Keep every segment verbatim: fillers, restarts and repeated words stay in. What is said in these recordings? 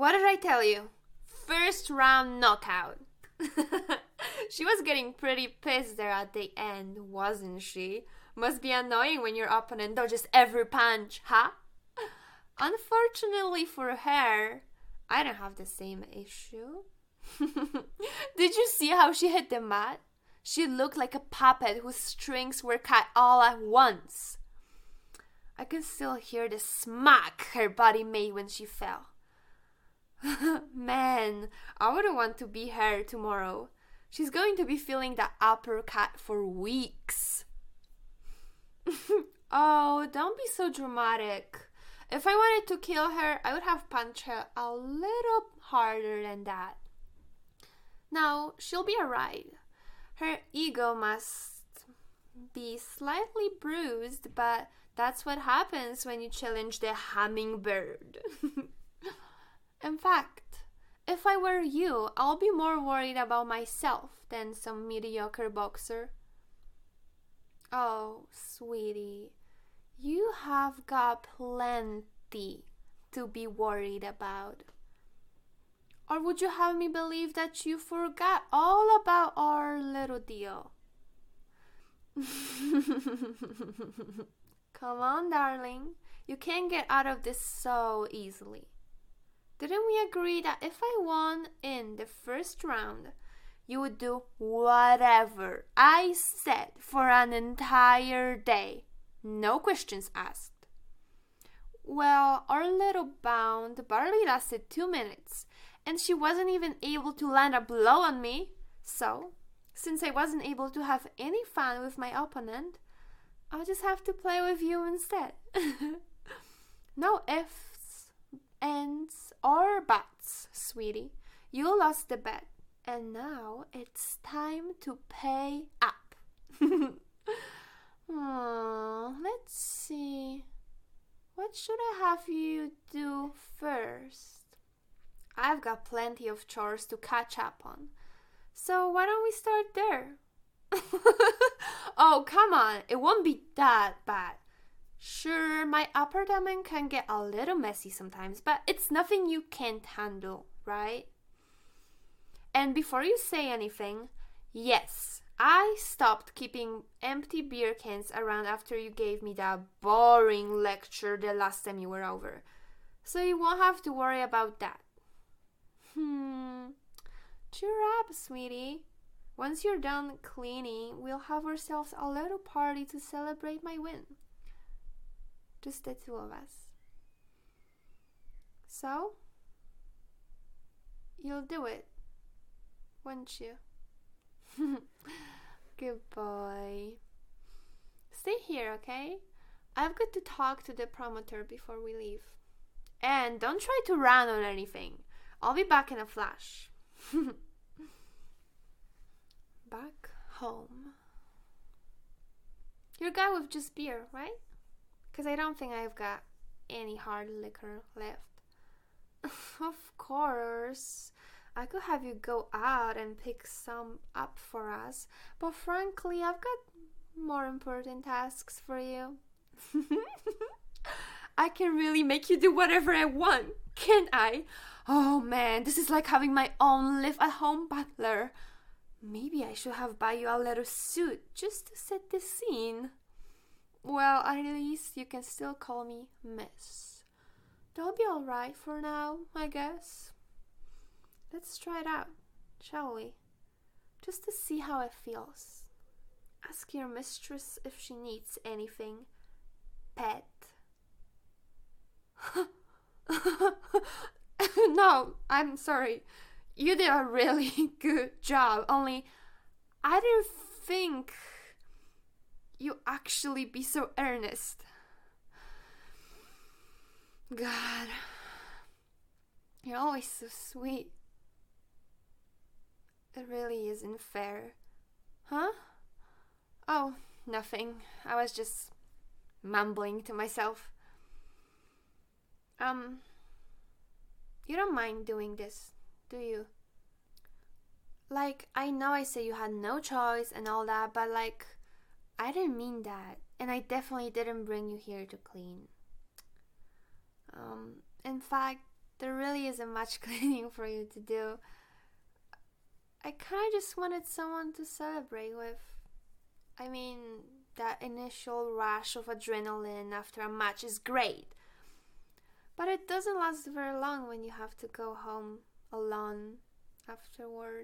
What did I tell you? First round knockout. She was getting pretty pissed there at the end, wasn't she? Must be annoying when your opponent dodges every punch, huh? Unfortunately for her, I don't have the same issue. Did you see how she hit the mat? She looked like a puppet whose strings were cut all at once. I can still hear the smack her body made when she fell. Man, I wouldn't want to be her tomorrow. She's going to be feeling that uppercut for weeks. Oh, don't be so dramatic. If I wanted to kill her, I would have punched her a little harder than that. Now, she'll be alright. Her ego must be slightly bruised, but that's what happens when you challenge the hummingbird. In fact, if I were you, I'll be more worried about myself than some mediocre boxer. Oh, sweetie, you have got plenty to be worried about. Or would you have me believe that you forgot all about our little deal? Come on, darling. You can't get out of this so easily. Didn't we agree that if I won in the first round, you would do whatever I said for an entire day? No questions asked. Well, our little bout barely lasted two minutes, and she wasn't even able to land a blow on me. So, since I wasn't able to have any fun with my opponent, I'll just have to play with you instead. No ifs, ands, or buts, sweetie. You lost the bet, and now it's time to pay up. Oh, let's see. What should I have you do first? I've got plenty of chores to catch up on. So why don't we start there? Oh, come on. It won't be that bad. Sure, my apartment can get a little messy sometimes, but it's nothing you can't handle, right? And before you say anything, yes, I stopped keeping empty beer cans around after you gave me that boring lecture the last time you were over. So you won't have to worry about that. Hmm. Cheer up, sweetie. Once you're done cleaning, we'll have ourselves a little party to celebrate my win. Just the two of us. So, you'll do it, won't you? Good boy. Stay here, okay? I've got to talk to the promoter before we leave. And don't try to run on anything. I'll be back in a flash. Back home. You're a guy with just beer, right? Because I don't think I've got any hard liquor left. Of course. I could have you go out and pick some up for us, but frankly, I've got more important tasks for you. I can really make you do whatever I want, can't I? Oh man, this is like having my own live-at-home butler. Maybe I should have buy you a little suit just to set the scene. Well, at least you can still call me Miss. That'll be alright for now, I guess. Let's try it out, shall we? Just to see how it feels. Ask your mistress if she needs anything. Pet. No, I'm sorry. You did a really good job, only I didn't think you actually be so earnest. God, you're always so sweet. It really isn't fair. Huh? Oh, nothing. I was just mumbling to myself. Um, you don't mind doing this, do you? Like, I know I say you had no choice and all that, but like, I didn't mean that. And I definitely didn't bring you here to clean. Um, in fact, there really isn't much cleaning for you to do. I kind of just wanted someone to celebrate with. I mean, that initial rush of adrenaline after a match is great. But it doesn't last very long when you have to go home alone afterward.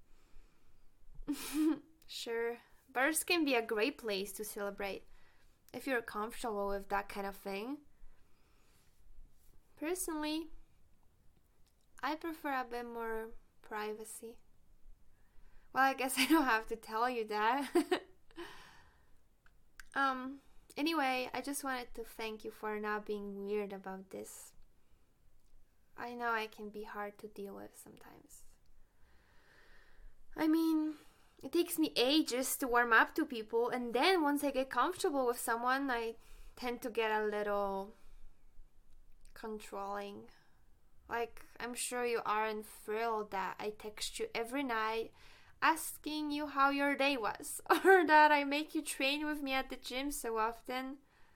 Sure, bars can be a great place to celebrate if you're comfortable with that kind of thing. Personally, I prefer a bit more privacy. Well, I guess I don't have to tell you that. um, anyway, I just wanted to thank you for not being weird about this. I know I can be hard to deal with sometimes. I mean, it takes me ages to warm up to people, and then once I get comfortable with someone, I tend to get a little controlling. Like, I'm sure you aren't thrilled that I text you every night asking you how your day was, or that I make you train with me at the gym so often.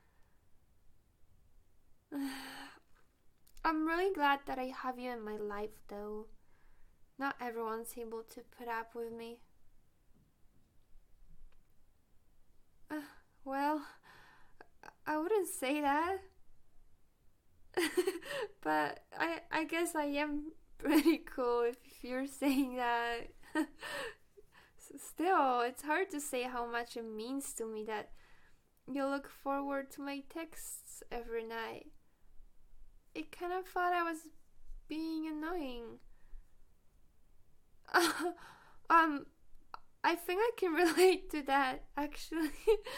I'm really glad that I have you in my life, though. Not everyone's able to put up with me. Uh, well, I wouldn't say that. But I I guess I am pretty cool if you're saying that. Still, it's hard to say how much it means to me that you look forward to my texts every night. It kind of thought I was being annoying. um, I think I can relate to that, actually.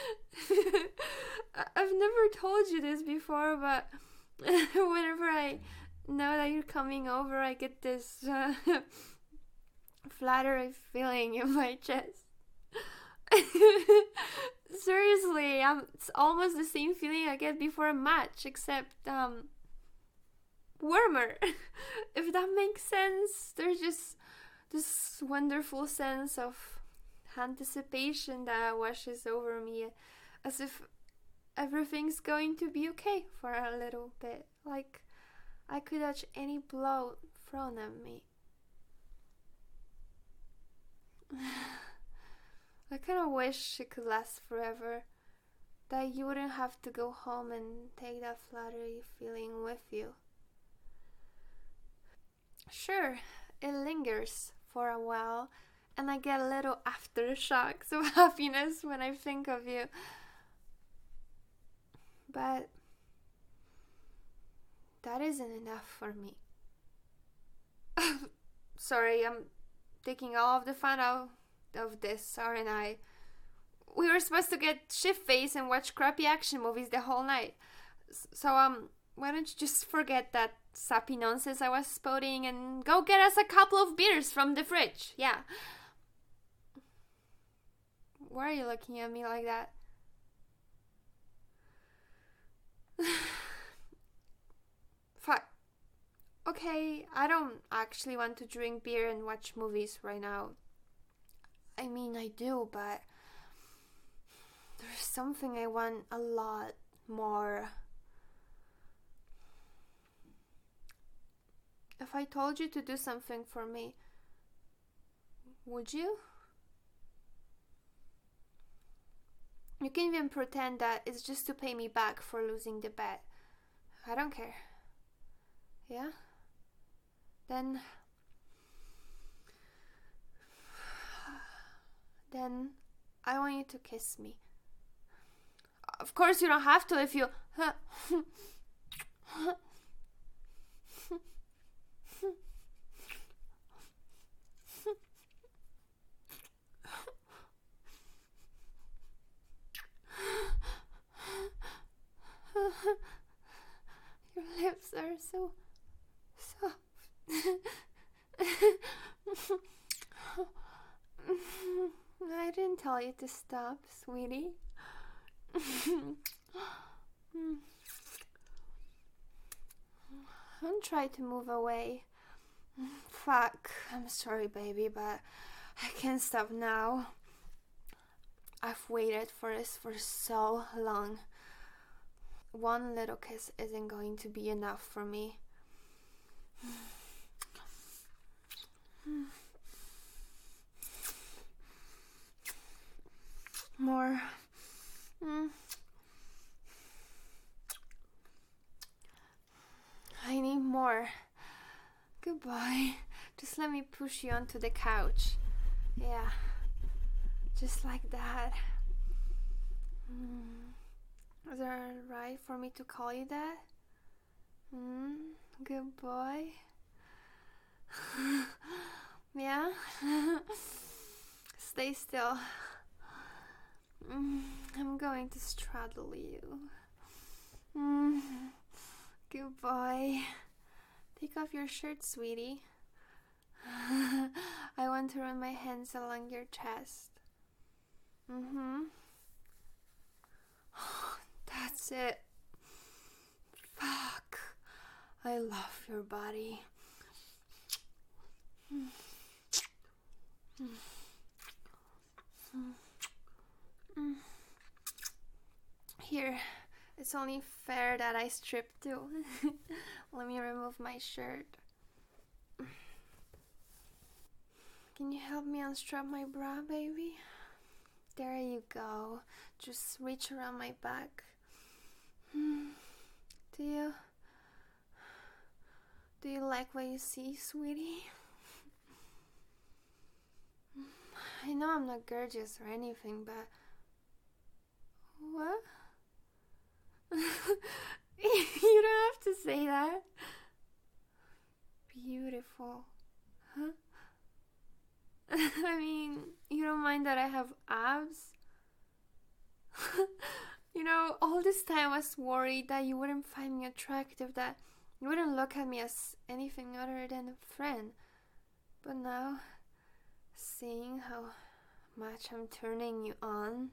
I've never told you this before, but whenever I know that you're coming over, I get this uh, flattery feeling in my chest. Seriously, um, it's almost the same feeling I get before a match, except um, warmer. If that makes sense. There's just this wonderful sense of anticipation that washes over me, as if everything's going to be okay for a little bit. Like I could dodge any blow thrown at me. I kind of wish it could last forever. That you wouldn't have to go home and take that flattery feeling with you. Sure, it lingers for a while, and I get a little aftershocks of happiness when I think of you. But that isn't enough for me. Sorry, I'm taking all of the fun out of this, aren't I? We were supposed to get shit-faced and watch crappy action movies the whole night. So, um, why don't you just forget that sappy nonsense I was spouting and go get us a couple of beers from the fridge? Yeah. Why are you looking at me like that? Fuck. Okay, I don't actually want to drink beer and watch movies right now. I mean, I do, but there's something I want a lot more. If I told you to do something for me, would you? You can even pretend that it's just to pay me back for losing the bet. I don't care. Yeah? Then... Then I want you to kiss me. Of course you don't have to if you... Your lips are so soft. I didn't tell you to stop, sweetie. Don't try to move away. Fuck, I'm sorry, baby, but I can't stop now. I've waited for this for so long. One little kiss isn't going to be enough for me. More. Mm. I need more. Goodbye. Just let me push you onto the couch. Yeah. Just like that. Mm. Is it right for me to call you that? Mm. Good boy. Yeah? Stay still. Mm. I'm going to straddle you. Mm. Good boy. Take off your shirt, sweetie. I want to run my hands along your chest. Mm-hmm. That's it. Fuck. I love your body. Here, it's only fair that I strip too. Let me remove my shirt. Can you help me unstrap my bra, baby? There you go. Just reach around my back. Do you... Do you like what you see, sweetie? I know I'm not gorgeous or anything, but... What? You don't have to say that. Beautiful. Huh? I mean, you don't mind that I have abs? You know, all this time I was worried that you wouldn't find me attractive, that you wouldn't look at me as anything other than a friend. But now, seeing how much I'm turning you on,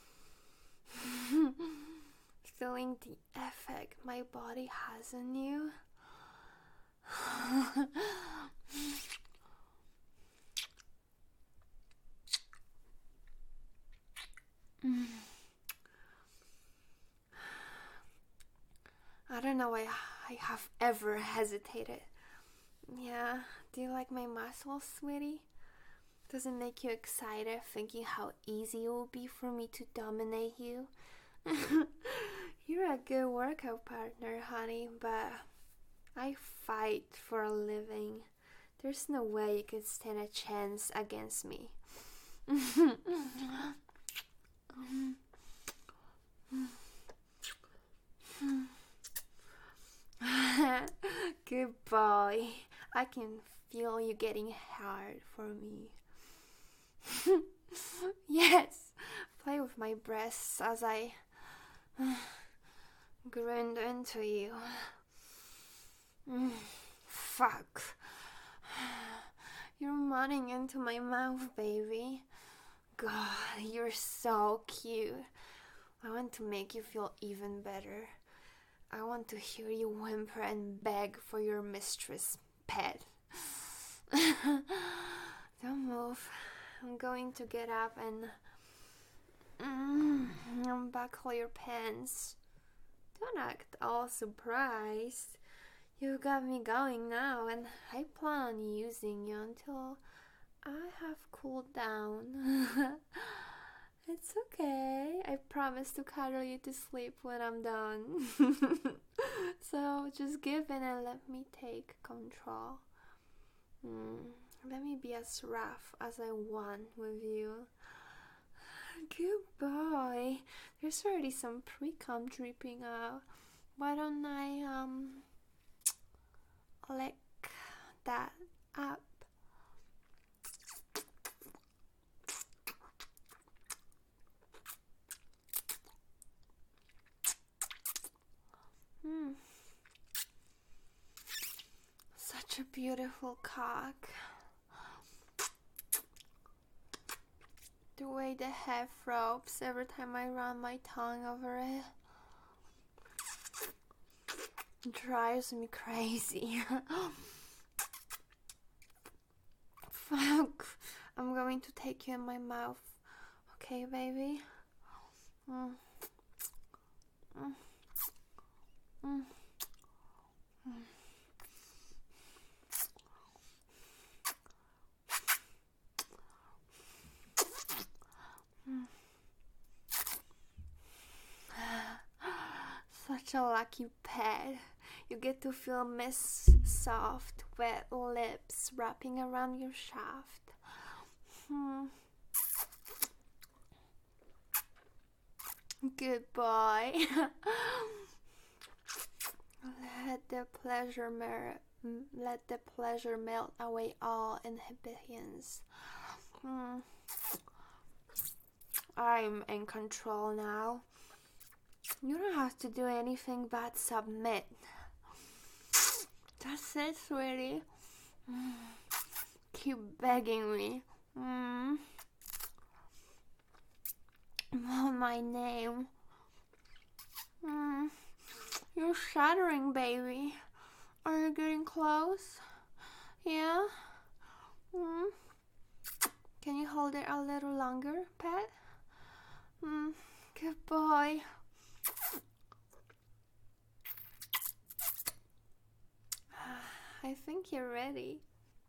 feeling the effect my body has on you, I don't know why I have ever hesitated. Yeah, do you like my muscles, sweetie? Does it make you excited thinking how easy it will be for me to dominate you? You're a good workout partner, honey, but I fight for a living. There's no way you could stand a chance against me. Good boy. I can feel you getting hard for me. Yes, play with my breasts as I grind into you. Fuck. You're running into my mouth, baby. God, you're so cute. I want to make you feel even better. I want to hear you whimper and beg for your mistress' pet. Don't move. I'm going to get up and mm, unbuckle your pants. Don't act all surprised. You got me going now, and I plan on using you until I have cooled down. It's okay. I promise to cuddle you to sleep when I'm done. So just give in and let me take control. Mm, let me be as rough as I want with you. Good boy. There's already some pre-cum dripping out. Why don't I um lick that up? Hmm. Such a beautiful cock. The way the head throbs every time I run my tongue over it drives me crazy. Fuck. I'm going to take you in my mouth. Okay, baby? Mm. Mm. Mm. such a lucky pet. You get to feel Miss soft, wet lips wrapping around your shaft. Hmm. Good boy. Let the pleasure mer- let the pleasure melt away all inhibitions. Hmm. I'm in control now. You don't have to do anything but submit. That's it, sweetie. Mm. Keep begging me. Mm. Want my name. Mm. You're shattering, baby. Are you getting close? Yeah? Mm. Can you hold it a little longer, pet? Mm. Good boy. I think you're ready.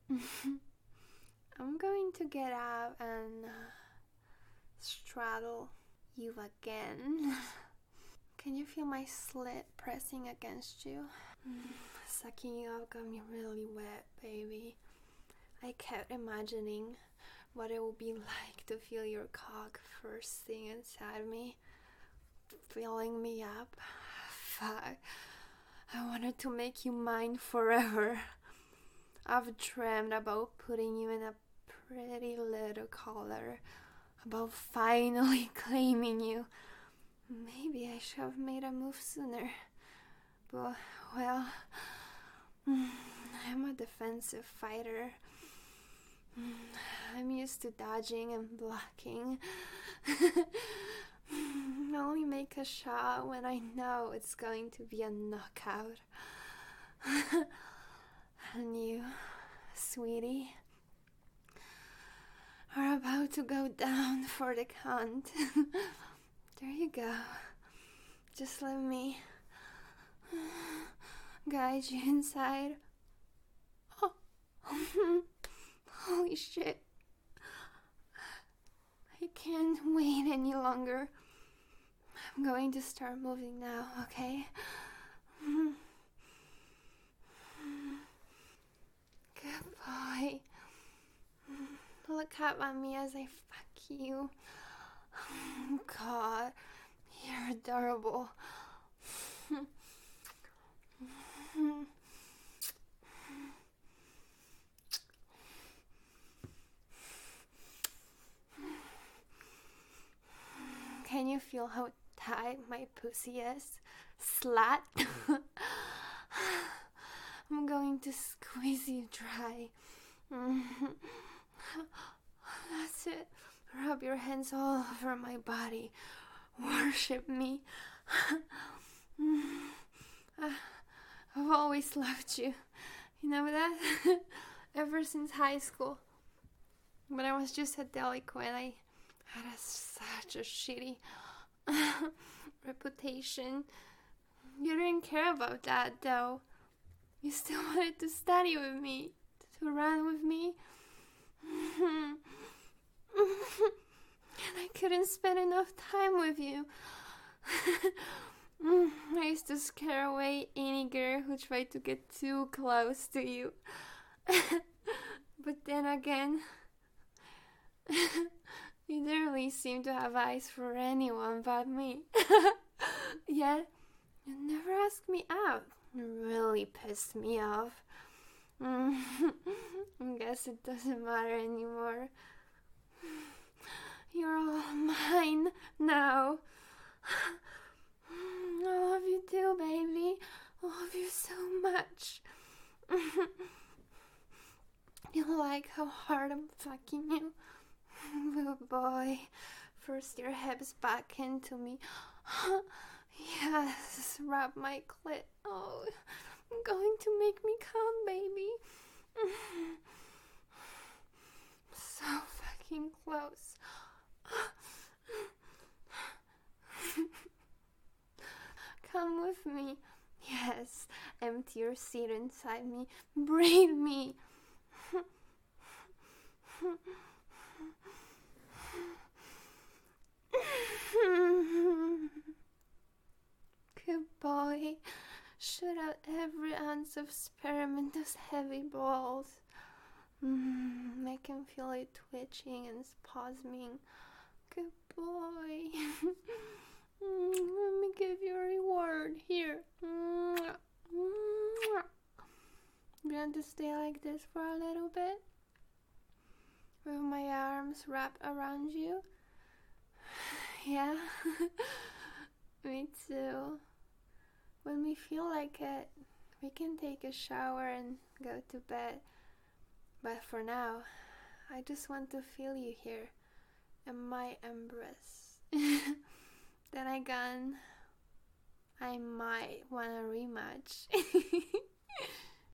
I'm going to get up and straddle you again. Can you feel my slit pressing against you? Sucking you up got me really wet, baby. I kept imagining what it would be like to feel your cock first thing inside me, filling me up. Fuck. I wanted to make you mine forever. I've dreamed about putting you in a pretty little collar, about finally claiming you. Maybe I should have made a move sooner. But, well, I'm a defensive fighter. I'm used to dodging and blocking. I only make a shot when I know it's going to be a knockout. And you, sweetie, are about to go down for the count. There you go. Just let me guide you inside. Oh. Holy shit. I can't wait any longer. I'm going to start moving now, okay? Good boy. Look up at me as I fuck you. God, you're adorable. Can you feel how tight my pussy is? Slut. I'm going to squeeze you dry. That's it. Rub your hands all over my body. Worship me. I've always loved you. You know that? Ever since high school. When I was just a delinquent, I had a, such a shitty reputation. You didn't care about that, though. You still wanted to study with me, to run with me. And I couldn't spend enough time with you. I used to scare away any girl who tried to get too close to you. But then again, you didn't really seem to have eyes for anyone but me. Yet, you never asked me out. You really pissed me off. I guess it doesn't matter anymore. You're all mine now. I love you too, baby. I love you so much. You like how hard I'm fucking you? Good boy. First your hips back into me. Yes, rub my clit. Oh, I'm going to make me come, baby. So fucking close. Come with me. Yes, empty your seat inside me. Breathe me. Good boy. every ounce of sperm in those heavy balls. Mm, I can feel it twitching and spasming. Good boy. Mm, let me give you a reward. Here. Mm, mm. You want to stay like this for a little bit? With my arms wrapped around you? Yeah? Me too. When we feel like it, we can take a shower and go to bed. But for now, I just want to feel you here in my embrace. Then again, I might want a rematch.